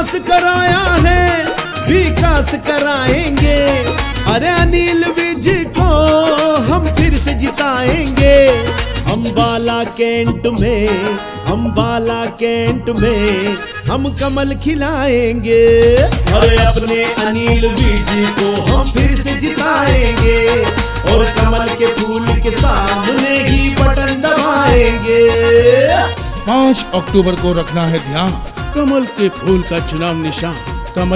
विकास कराया है, विकास कराएंगे। अरे अनिल विज को हम फिर से जिताएंगे। अम्बाला कैंट में हम कमल खिलाएंगे। अरे अपने अनिल विज को हम फिर से जिताएंगे और कमल के फूल के सामने ही बटन दबाएंगे। 5 अक्टूबर को रखना है ध्यान, कमल के फूल का चुनाव निशान।